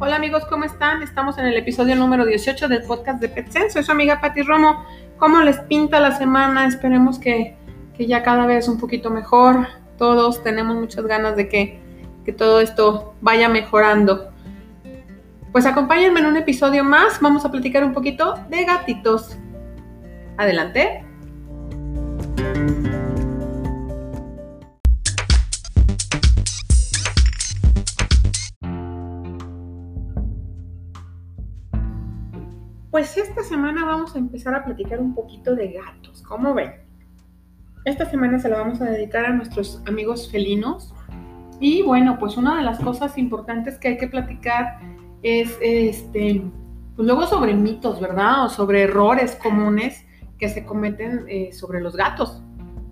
Hola amigos, ¿cómo están? Estamos en el episodio número 18 del podcast de PetSense. Soy su amiga Pati Romo. ¿Cómo les pinta la semana? Esperemos que ya cada vez un poquito mejor. Todos tenemos muchas ganas de que todo esto vaya mejorando. Pues acompáñenme en un episodio más. Vamos a platicar un poquito de gatitos. Adelante. Pues esta semana vamos a empezar a platicar un poquito de gatos. ¿Cómo ven? Esta semana se la vamos a dedicar a nuestros amigos felinos. Y bueno, pues una de las cosas importantes que hay que platicar es pues luego sobre mitos, ¿verdad? O sobre errores comunes que se cometen sobre los gatos.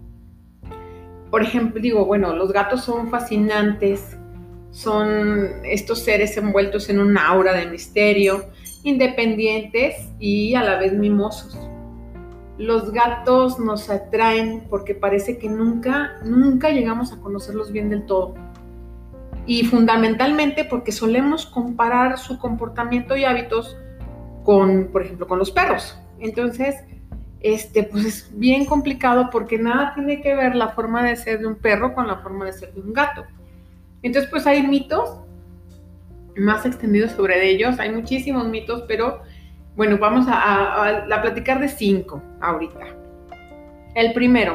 Por ejemplo, los gatos son fascinantes, son estos seres envueltos en un aura de misterio, independientes y a la vez mimosos. Los gatos nos atraen porque parece que nunca llegamos a conocerlos bien del todo. Y fundamentalmente porque solemos comparar su comportamiento y hábitos con, por ejemplo, con los perros. Entonces, pues es bien complicado porque nada tiene que ver la forma de ser de un perro con la forma de ser de un gato. Entonces, pues hay mitos más extendidos sobre ellos, hay muchísimos mitos, pero bueno, vamos a platicar de 5 ahorita. El primero,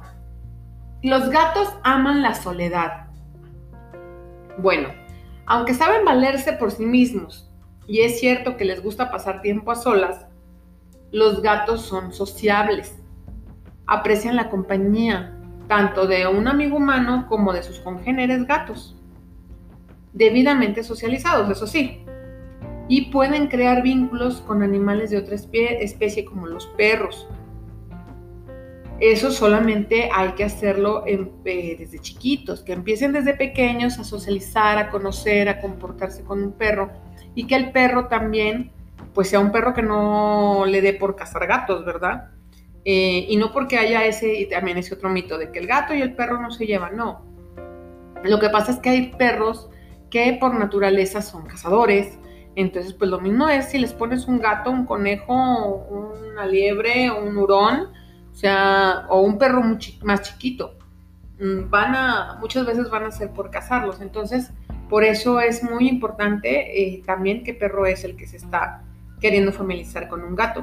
los gatos aman la soledad. Bueno, aunque saben valerse por sí mismos, y es cierto que les gusta pasar tiempo a solas, los gatos son sociables, aprecian la compañía, tanto de un amigo humano como de sus congéneres gatos, debidamente socializados, eso sí, y pueden crear vínculos con animales de otra especie como los perros. Eso solamente hay que hacerlo desde chiquitos, que empiecen desde pequeños a socializar, a conocer, a comportarse con un perro, y que el perro también pues sea un perro que no le dé por cazar gatos, ¿verdad? Y no porque haya y también ese otro mito de que el gato y el perro no se llevan, no. Lo que pasa es que hay perros que por naturaleza son cazadores. Entonces, pues lo mismo es si les pones un gato, un conejo, una liebre, un hurón, o un perro más chiquito. Muchas veces van a ser por cazarlos. Entonces, por eso es muy importante también qué perro es el que se está queriendo familiarizar con un gato.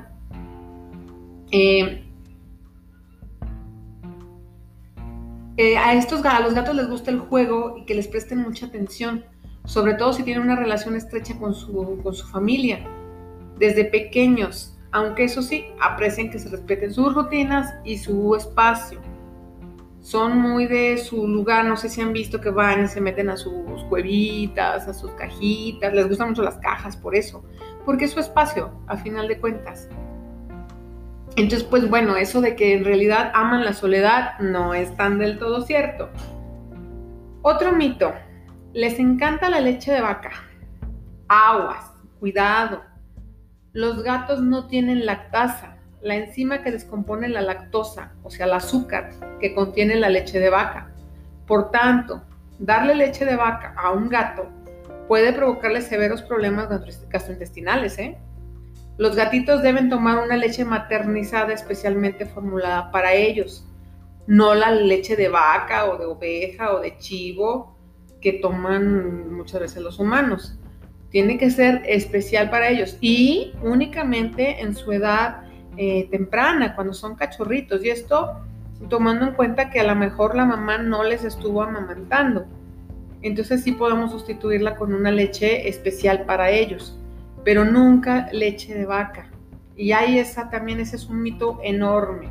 A los gatos les gusta el juego y que les presten mucha atención, sobre todo si tienen una relación estrecha con su familia, desde pequeños, aunque eso sí, aprecian que se respeten sus rutinas y su espacio. Son muy de su lugar, no sé si han visto que van y se meten a sus cuevitas, a sus cajitas, les gustan mucho las cajas por eso, porque es su espacio, a final de cuentas. Entonces, pues bueno, eso de que en realidad aman la soledad no es tan del todo cierto. Otro mito, les encanta la leche de vaca. Aguas, cuidado. Los gatos no tienen lactasa, la enzima que descompone la lactosa, o sea, el azúcar que contiene la leche de vaca. Por tanto, darle leche de vaca a un gato puede provocarle severos problemas gastrointestinales, Los gatitos deben tomar una leche maternizada especialmente formulada para ellos, no la leche de vaca o de oveja o de chivo que toman muchas veces los humanos. Tiene que ser especial para ellos y únicamente en su edad temprana, cuando son cachorritos. Y esto tomando en cuenta que a lo mejor la mamá no les estuvo amamantando. Entonces sí podemos sustituirla con una leche especial para ellos, pero nunca leche de vaca. Y ahí ese es un mito enorme.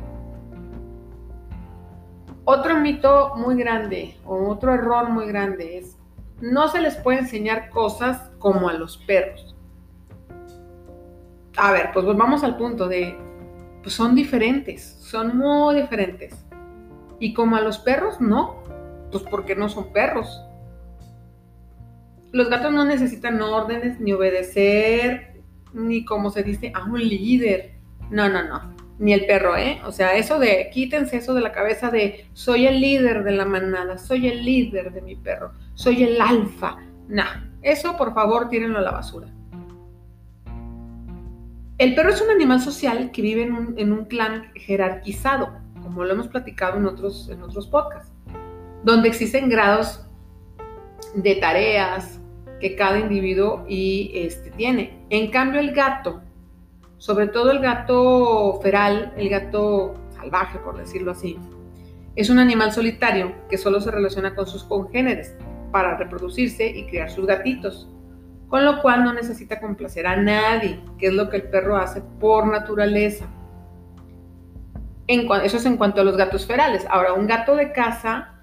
Otro mito muy grande, o otro error muy grande es, no se les puede enseñar cosas como a los perros. A ver, pues volvamos al punto de, pues son diferentes, son muy diferentes. Y como a los perros, no, pues porque no son perros. Los gatos no necesitan órdenes, ni obedecer, ni como se dice, a un líder. No. Ni el perro, O sea, quítense eso de la cabeza de soy el líder de la manada, soy el líder de mi perro, soy el alfa. No, Eso, por favor, tírenlo a la basura. El perro es un animal social que vive en un clan jerarquizado, como lo hemos platicado en otros podcasts, donde existen grados de tareas que cada individuo tiene. En cambio, el gato, sobre todo el gato feral, el gato salvaje, por decirlo así, es un animal solitario que solo se relaciona con sus congéneres para reproducirse y criar sus gatitos, con lo cual no necesita complacer a nadie, que es lo que el perro hace por naturaleza. Eso es en cuanto a los gatos ferales. Ahora, un gato de casa,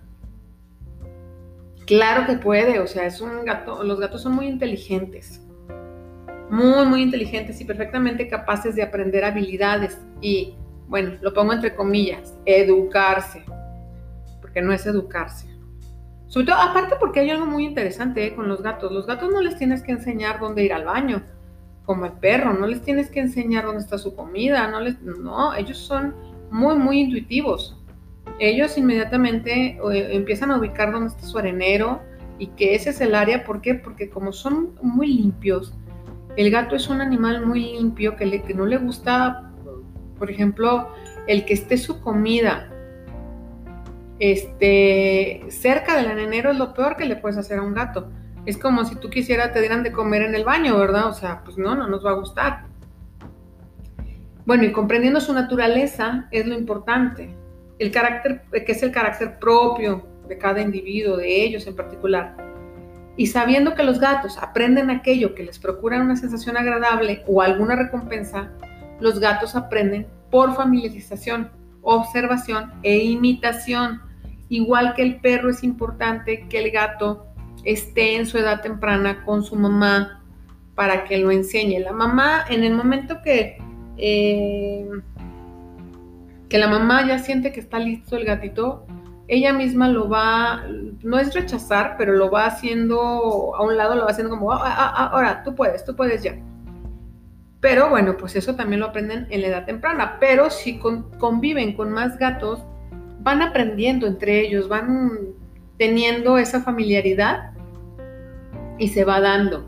claro que puede, o sea, los gatos son muy inteligentes, muy, muy inteligentes y perfectamente capaces de aprender habilidades y, bueno, lo pongo entre comillas, educarse, porque no es educarse. Sobre todo, aparte porque hay algo muy interesante con los gatos. Los gatos no les tienes que enseñar dónde ir al baño, como el perro. No les tienes que enseñar dónde está su comida. No, ellos son muy, muy intuitivos. Ellos inmediatamente empiezan a ubicar dónde está su arenero y que ese es el área. ¿Por qué? Porque como son muy limpios, el gato es un animal muy limpio que no le gusta, por ejemplo, el que esté su comida cerca del arenero es lo peor que le puedes hacer a un gato. Es como si tú quisieras te dieran de comer en el baño, ¿verdad? O sea, pues no nos va a gustar. Bueno, y comprendiendo su naturaleza es lo importante. El carácter, que es el carácter propio de cada individuo, de ellos en particular. Y sabiendo que los gatos aprenden aquello que les procura una sensación agradable o alguna recompensa, los gatos aprenden por familiarización, observación e imitación. Igual que el perro, es importante que el gato esté en su edad temprana con su mamá para que lo enseñe. La mamá, en el momento que la mamá ya siente que está listo el gatito, ella misma lo va, no es rechazar, pero lo va haciendo a un lado, lo va haciendo como, ahora, tú puedes ya. Pero bueno, pues eso también lo aprenden en la edad temprana. Pero si conviven con más gatos, van aprendiendo entre ellos, van teniendo esa familiaridad y se va dando.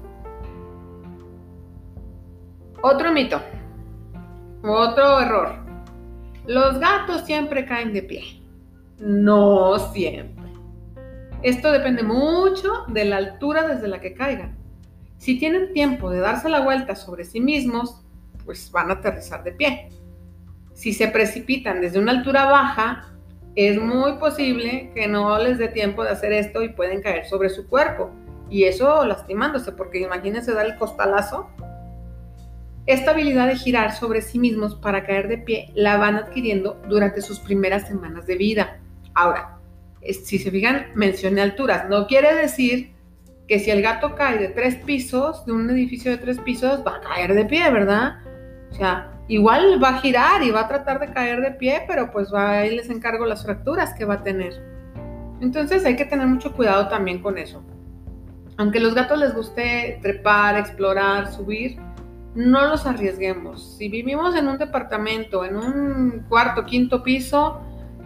Otro mito, otro error. Los gatos siempre caen de pie. No siempre. Esto depende mucho de la altura desde la que caigan. Si tienen tiempo de darse la vuelta sobre sí mismos, pues van a aterrizar de pie. Si se precipitan desde una altura baja, es muy posible que no les dé tiempo de hacer esto y pueden caer sobre su cuerpo. Y eso lastimándose, porque imagínense dar el costalazo. Esta habilidad de girar sobre sí mismos para caer de pie la van adquiriendo durante sus primeras semanas de vida. Ahora, si se fijan, mencioné alturas. No quiere decir que si el gato cae de 3 pisos, de un edificio de 3 pisos, va a caer de pie, ¿verdad? O sea, igual va a girar y va a tratar de caer de pie, pero pues ahí les encargo las fracturas que va a tener. Entonces hay que tener mucho cuidado también con eso. Aunque a los gatos les guste trepar, explorar, subir, no los arriesguemos. Si vivimos en un departamento, en un cuarto, quinto piso,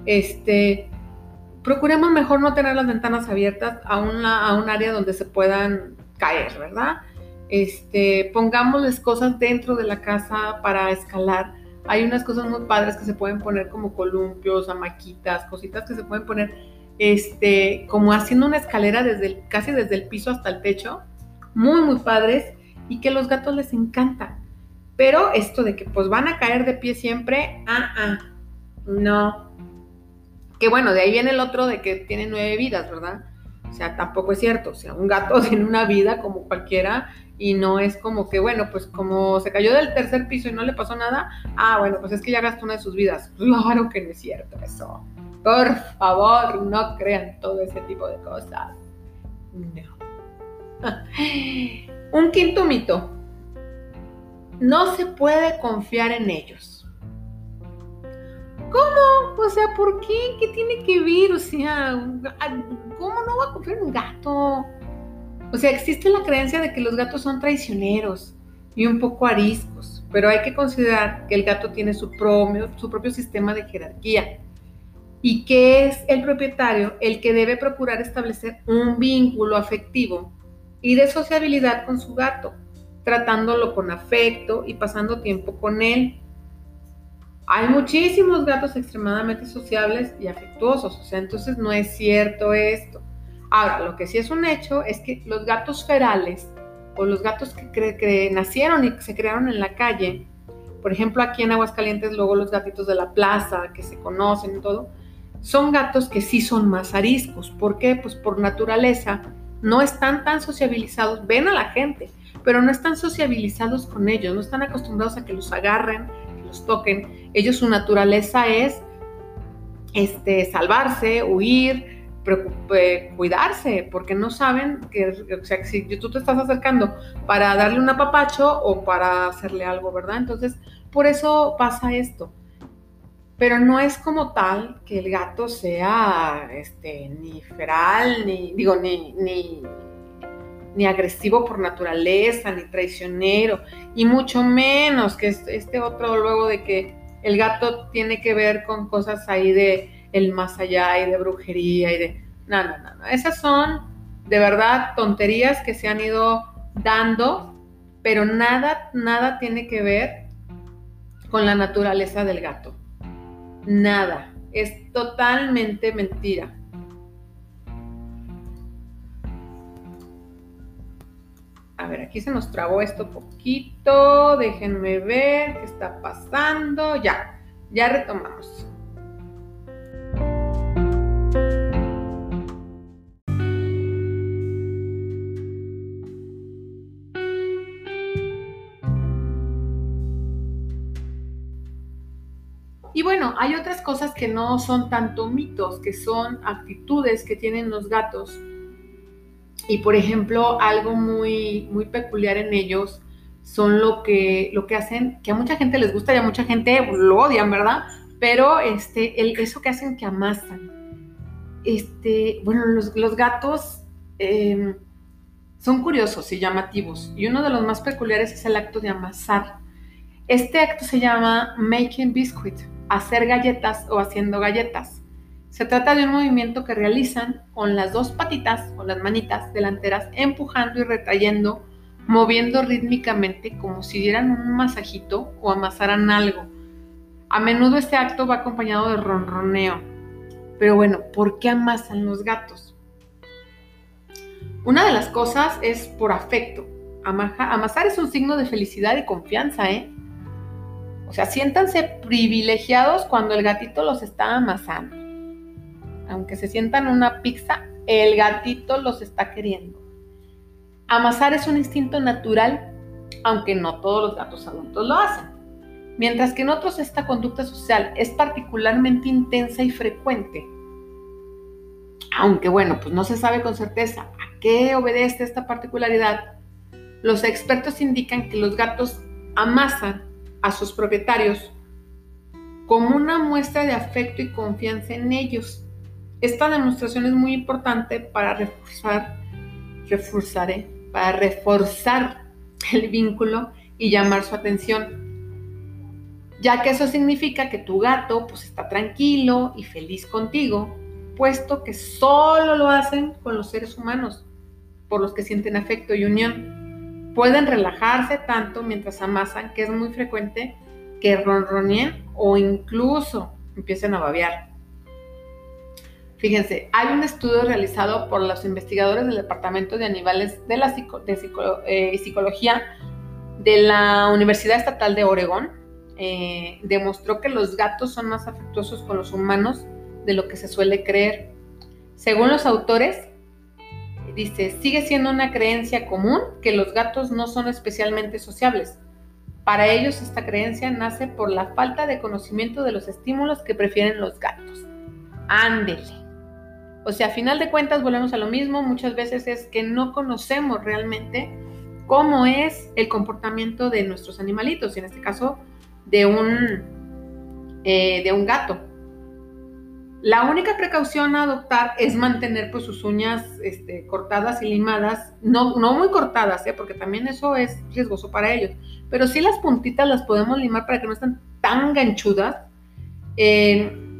procuremos mejor no tener las ventanas abiertas a un área donde se puedan caer, ¿verdad? Pongámosles cosas dentro de la casa para escalar. Hay unas cosas muy padres que se pueden poner como columpios, hamaquitas, cositas que se pueden poner como haciendo una escalera casi desde el piso hasta el techo, muy, muy padres y que a los gatos les encanta. Pero esto de que pues van a caer de pie siempre, no. Que bueno, de ahí viene el otro de que tiene 9 vidas, ¿verdad? O sea, tampoco es cierto. O sea, un gato tiene una vida como cualquiera y no es como que, bueno, pues como se cayó del 3er piso y no le pasó nada, bueno, pues es que ya gastó una de sus vidas. Claro que no es cierto eso. Por favor, no crean todo ese tipo de cosas. No. Un quinto mito. No se puede confiar en ellos. ¿Cómo? O sea, ¿por qué? ¿Qué tiene que ver? O sea, ¿cómo no va a confiar en un gato? O sea, existe la creencia de que los gatos son traicioneros y un poco ariscos, pero hay que considerar que el gato tiene su propio sistema de jerarquía y que es el propietario el que debe procurar establecer un vínculo afectivo y de sociabilidad con su gato, tratándolo con afecto y pasando tiempo con él. Hay muchísimos gatos extremadamente sociables y afectuosos, o sea, entonces no es cierto esto. Ahora, lo que sí es un hecho es que los gatos ferales o los gatos que nacieron y que se crearon en la calle, por ejemplo, aquí en Aguascalientes, luego los gatitos de la plaza que se conocen y todo, son gatos que sí son más ariscos. ¿Por qué? Pues por naturaleza no están tan sociabilizados, ven a la gente, pero no están sociabilizados con ellos, no están acostumbrados a que los agarren, que los toquen. Ellos, su naturaleza es salvarse, huir, cuidarse, porque no saben que, o sea, si tú te estás acercando para darle un apapacho o para hacerle algo, ¿verdad? Entonces, por eso pasa esto. Pero no es como tal que el gato sea ni feral, ni agresivo por naturaleza, ni traicionero, y mucho menos que este otro luego de que el gato tiene que ver con cosas ahí de el más allá y de brujería y de... No. Esas son de verdad tonterías que se han ido dando, pero nada tiene que ver con la naturaleza del gato. Nada. Es totalmente mentira. A ver, aquí se nos trabó esto poquito. Déjenme ver qué está pasando. Ya retomamos. Y bueno, hay otras cosas que no son tanto mitos, que son actitudes que tienen los gatos. Y por ejemplo, algo muy, muy peculiar en ellos son lo que hacen, que a mucha gente les gusta y a mucha gente lo odian, ¿verdad? Pero eso que hacen que amasan. Bueno, los gatos son curiosos y llamativos. Y uno de los más peculiares es el acto de amasar. Este acto se llama making biscuit, hacer galletas o haciendo galletas. Se trata de un movimiento que realizan con las dos patitas o las manitas delanteras, empujando y retrayendo, moviendo rítmicamente como si dieran un masajito o amasaran algo. A menudo este acto va acompañado de ronroneo. Pero bueno, ¿por qué amasan los gatos? Una de las cosas es por afecto. Amasar es un signo de felicidad y confianza, ¿eh? O sea, siéntanse privilegiados cuando el gatito los está amasando. Aunque se sientan una pizza, el gatito los está queriendo. Amasar es un instinto natural, aunque no todos los gatos adultos lo hacen. Mientras que en otros esta conducta social es particularmente intensa y frecuente. Aunque bueno, pues no se sabe con certeza a qué obedece esta particularidad, los expertos indican que los gatos amasan a sus propietarios como una muestra de afecto y confianza en ellos. Esta demostración es muy importante para reforzar el vínculo y llamar su atención, ya que eso significa que tu gato pues está tranquilo y feliz contigo, puesto que solo lo hacen con los seres humanos, por los que sienten afecto y unión. Pueden relajarse tanto mientras amasan que es muy frecuente que ronroneen o incluso empiecen a babear. Fíjense, hay un estudio realizado por los investigadores del Departamento de Animales de Psicología de la Universidad Estatal de Oregón. Demostró que los gatos son más afectuosos con los humanos de lo que se suele creer. Según los autores, dice, sigue siendo una creencia común que los gatos no son especialmente sociables. Para ellos esta creencia nace por la falta de conocimiento de los estímulos que prefieren los gatos. Ándele. O sea, a final de cuentas volvemos a lo mismo, muchas veces es que no conocemos realmente cómo es el comportamiento de nuestros animalitos, y en este caso de un gato. La única precaución a adoptar es mantener pues sus uñas cortadas y limadas, no muy cortadas, porque también eso es riesgoso para ellos, pero sí las puntitas las podemos limar para que no estén tan ganchudas,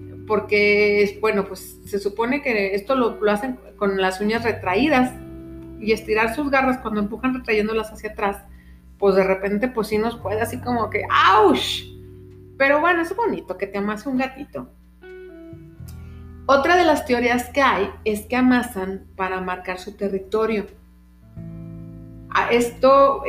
porque, bueno, pues se supone que esto lo hacen con las uñas retraídas y estirar sus garras cuando empujan retrayéndolas hacia atrás, pues de repente pues sí nos puede así como que ¡auch! Pero bueno, es bonito que te amase un gatito. Otra de las teorías que hay es que amasan para marcar su territorio. Esto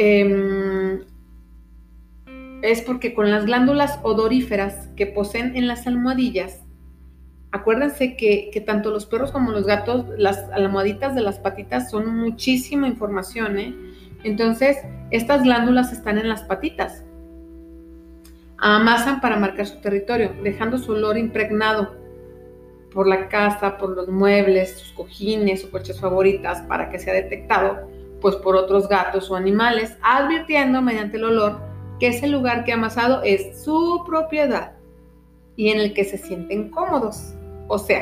es porque con las glándulas odoríferas que poseen en las almohadillas, acuérdense que tanto los perros como los gatos, las almohaditas de las patitas son muchísima información, ¿eh? Entonces, estas glándulas están en las patitas. Amasan para marcar su territorio, dejando su olor impregnado por la casa, por los muebles, sus cojines o coches favoritas, para que sea detectado pues por otros gatos o animales, advirtiendo mediante el olor que ese lugar que ha amasado es su propiedad y en el que se sienten cómodos. O sea,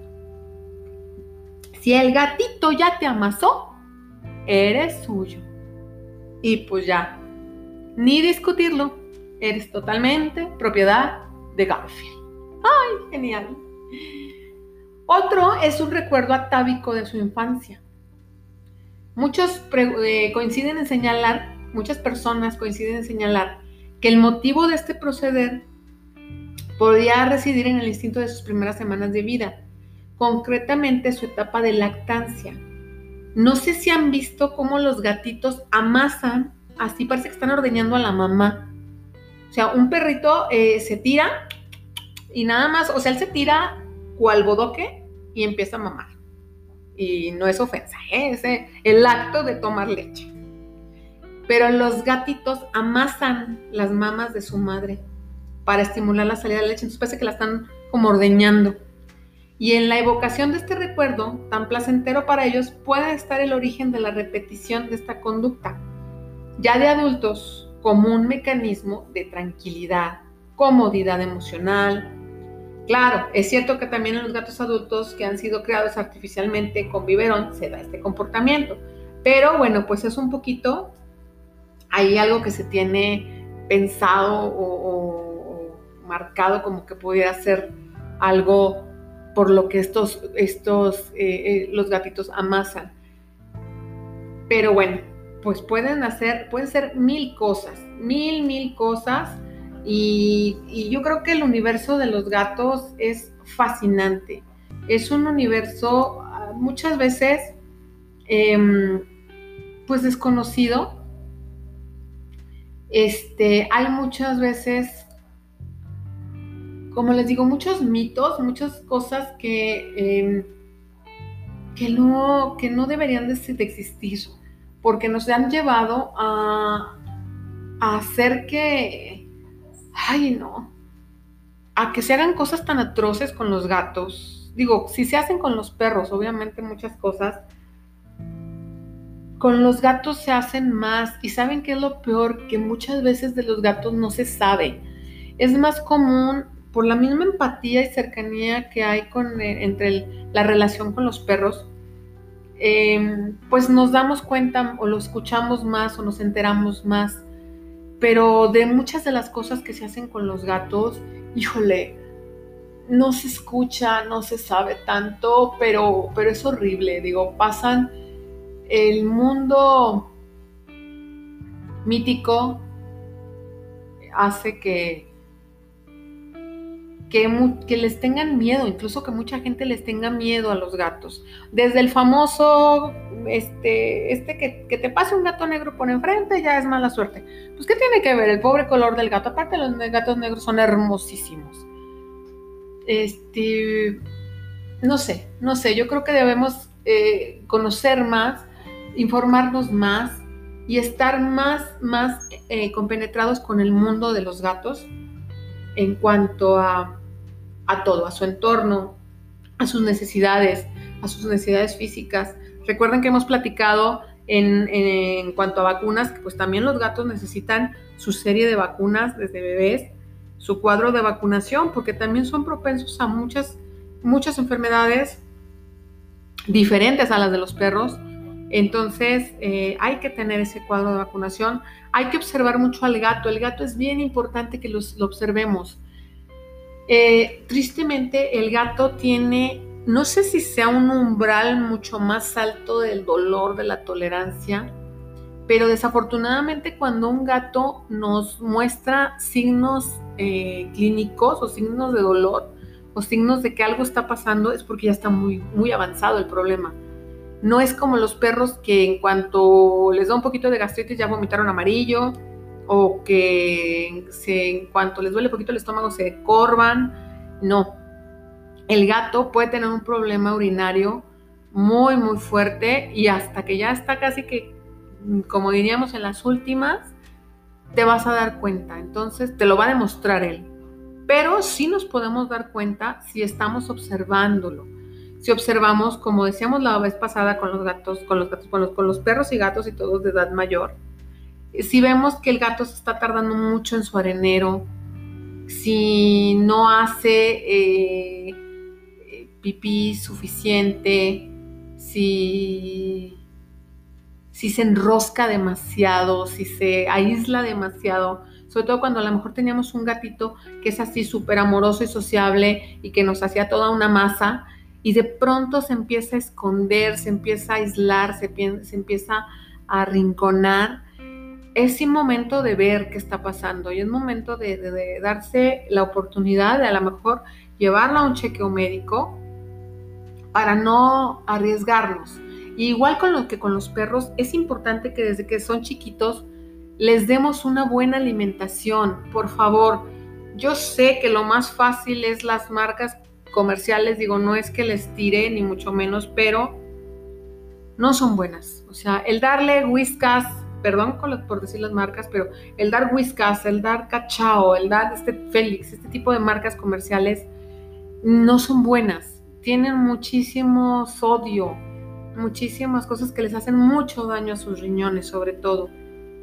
si el gatito ya te amasó, eres suyo. Y pues ya, ni discutirlo, eres totalmente propiedad de Garfield. ¡Ay, genial! Otro es un recuerdo atávico de su infancia. Muchas personas coinciden en señalar que el motivo de este proceder podría residir en el instinto de sus primeras semanas de vida, concretamente su etapa de lactancia. No sé si han visto cómo los gatitos amasan, así parece que están ordeñando a la mamá. O sea, un perrito se tira y nada más, o sea, él se tira cual bodoque y empieza a mamar. Y no es ofensa, es el acto de tomar leche. Pero los gatitos amasan las mamas de su madre para estimular la salida de leche, entonces parece que la están como ordeñando. Y en la evocación de este recuerdo tan placentero para ellos puede estar el origen de la repetición de esta conducta, ya de adultos, como un mecanismo de tranquilidad, comodidad emocional. Claro, es cierto que también en los gatos adultos que han sido creados artificialmente con biberón se da este comportamiento, pero bueno, pues es un poquito ahí algo que se tiene pensado o marcado como que pudiera ser algo por lo que los gatitos amasan. Pero bueno, pues pueden ser mil cosas, mil cosas. Y yo creo que el universo de los gatos es fascinante. Es un universo muchas veces pues desconocido. Hay muchas veces, como les digo, muchos mitos, muchas cosas que no deberían de existir, porque nos han llevado a hacer que, a que se hagan cosas tan atroces con los gatos. Digo, si se hacen con los perros, obviamente muchas cosas, con los gatos se hacen más. ¿Y saben qué es lo peor? Que muchas veces de los gatos no se sabe. Es más común, por la misma empatía y cercanía que hay entre la relación con los perros, pues nos damos cuenta o lo escuchamos más o nos enteramos más. Pero de muchas de las cosas que se hacen con los gatos, híjole, no se escucha, no se sabe tanto, pero es horrible. Digo, pasan el mundo mítico, hace que les tengan miedo, incluso que mucha gente les tenga miedo a los gatos. Desde el famoso, que te pase un gato negro por enfrente, ya es mala suerte. Pues, ¿qué tiene que ver el pobre color del gato? Aparte, los gatos negros son hermosísimos. No sé, yo creo que debemos conocer más, informarnos más y estar más compenetrados con el mundo de los gatos en cuanto a todo, a su entorno, a sus necesidades físicas. Recuerden que hemos platicado en cuanto a vacunas, que pues también los gatos necesitan su serie de vacunas desde bebés, su cuadro de vacunación, porque también son propensos a muchas enfermedades diferentes a las de los perros. Entonces hay que tener ese cuadro de vacunación. Hay que observar mucho al gato. El gato es bien importante que lo observemos. Tristemente, el gato tiene no sé si sea un umbral mucho más alto del dolor, de la tolerancia, pero desafortunadamente cuando un gato nos muestra signos clínicos o signos de dolor o signos de que algo está pasando, es porque ya está muy, muy avanzado el problema. No es como los perros que en cuanto les da un poquito de gastritis ya vomitaron amarillo, o que en cuanto les duele un poquito el estómago se corvan. No, el gato puede tener un problema urinario muy, muy fuerte y hasta que ya está casi que, como diríamos, en las últimas, te vas a dar cuenta. Entonces te lo va a demostrar él. Pero sí nos podemos dar cuenta si estamos observándolo. Si observamos, como decíamos la vez pasada con los gatos, con los perros y gatos y todos de edad mayor, si vemos que el gato se está tardando mucho en su arenero, si no hace pipí suficiente, si se enrosca demasiado, si se aísla demasiado, sobre todo cuando a lo mejor teníamos un gatito que es así súper amoroso y sociable y que nos hacía toda una masa y de pronto se empieza a esconder, se empieza a aislar, se empieza a arrinconar. Es un momento de ver qué está pasando y es momento de darse la oportunidad de a lo mejor llevarlo a un chequeo médico para no arriesgarnos. Y igual con los perros, es importante que desde que son chiquitos les demos una buena alimentación, por favor. Yo sé que lo más fácil es las marcas comerciales, digo, no es que les tire ni mucho menos, pero no son buenas. O sea, el darle Whiskas, perdón por decir las marcas, pero el dar Whiskas, el dar Cachao, el dar Félix, este tipo de marcas comerciales no son buenas. Tienen muchísimo sodio, muchísimas cosas que les hacen mucho daño a sus riñones, sobre todo.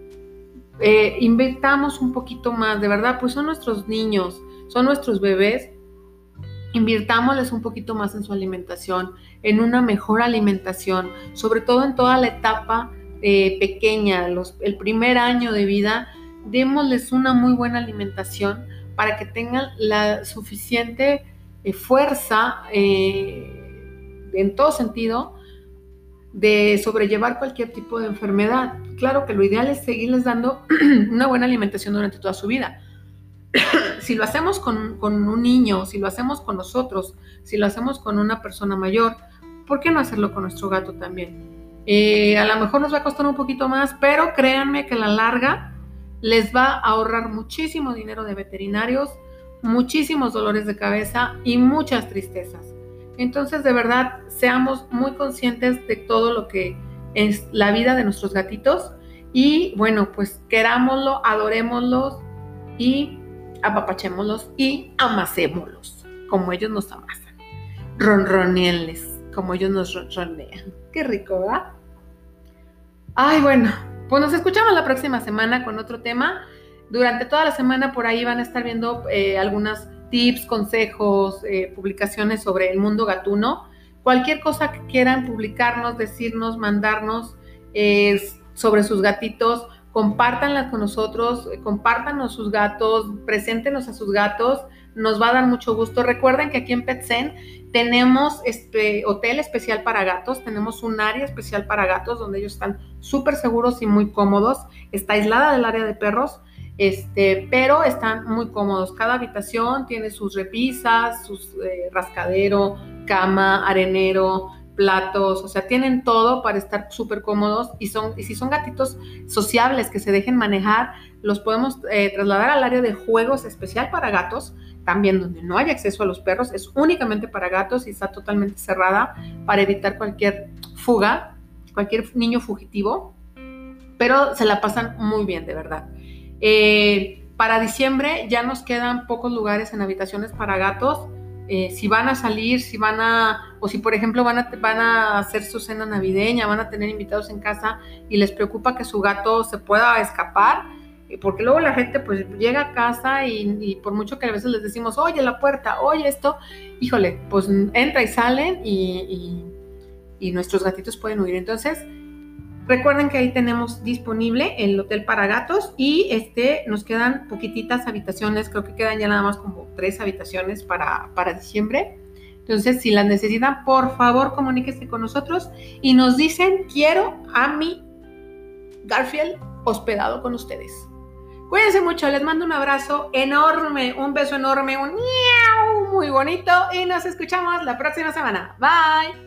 Invirtamos un poquito más, de verdad, pues son nuestros niños, son nuestros bebés. Invirtámosles un poquito más en su alimentación, en una mejor alimentación, sobre todo en toda la etapa pequeña, el primer año de vida, démosles una muy buena alimentación para que tengan la suficiente fuerza en todo sentido de sobrellevar cualquier tipo de enfermedad. Claro que lo ideal es seguirles dando una buena alimentación durante toda su vida. Si lo hacemos con un niño, si lo hacemos con nosotros, si lo hacemos con una persona mayor, ¿por qué no hacerlo con nuestro gato también? A lo mejor nos va a costar un poquito más, pero créanme que a la larga les va a ahorrar muchísimo dinero de veterinarios, muchísimos dolores de cabeza y muchas tristezas. Entonces, de verdad, seamos muy conscientes de todo lo que es la vida de nuestros gatitos y, bueno, pues querámoslo, adorémoslos y apapachémoslos y amacémoslos como ellos nos amasan. Ronroneenles como ellos nos ronronean. Qué rico, ¿verdad? Ay, bueno, pues nos escuchamos la próxima semana con otro tema. Durante toda la semana por ahí van a estar viendo algunas tips, consejos, publicaciones sobre el mundo gatuno. Cualquier cosa que quieran publicarnos, decirnos, mandarnos sobre sus gatitos, compártanlas con nosotros, compártanos sus gatos, preséntenos a sus gatos, nos va a dar mucho gusto. Recuerden que aquí en PetZen tenemos hotel especial para gatos, tenemos un área especial para gatos donde ellos están súper seguros y muy cómodos. Está aislada del área de perros, pero están muy cómodos. Cada habitación tiene sus repisas, sus rascadero, cama, arenero, platos, o sea, tienen todo para estar súper cómodos y si son gatitos sociables que se dejen manejar, los podemos trasladar al área de juegos especial para gatos, también donde no hay acceso a los perros, es únicamente para gatos y está totalmente cerrada para evitar cualquier fuga, cualquier niño fugitivo, pero se la pasan muy bien, de verdad. Para diciembre ya nos quedan pocos lugares en habitaciones para gatos. Si van a salir, o si por ejemplo van a hacer su cena navideña, van a tener invitados en casa y les preocupa que su gato se pueda escapar, porque luego la gente pues llega a casa y por mucho que a veces les decimos, oye la puerta, oye esto, híjole, pues entra y salen y nuestros gatitos pueden huir. Entonces, recuerden que ahí tenemos disponible el hotel para gatos y nos quedan poquititas habitaciones, creo que quedan ya nada más como 3 habitaciones para diciembre. Entonces, si las necesitan, por favor, comuníquese con nosotros y nos dicen, quiero a mi Garfield hospedado con ustedes. Cuídense mucho, les mando un abrazo enorme, un beso enorme, un miau muy bonito y nos escuchamos la próxima semana. Bye.